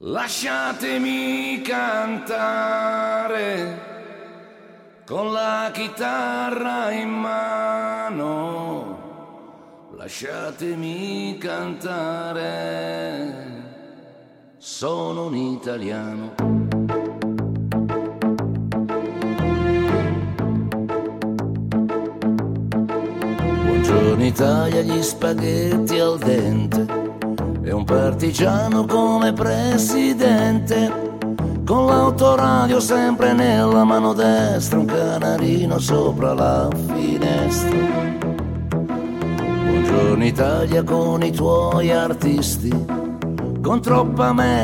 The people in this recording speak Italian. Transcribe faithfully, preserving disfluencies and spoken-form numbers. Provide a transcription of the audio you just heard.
Lasciatemi cantare con la chitarra in mano, lasciatemi cantare, sono un italiano. Buongiorno Italia, gli spaghetti al dente e un partigiano come presidente, con l'autoradio sempre nella mano destra, un canarino sopra la finestra. Buongiorno Italia con i tuoi artisti, con troppa me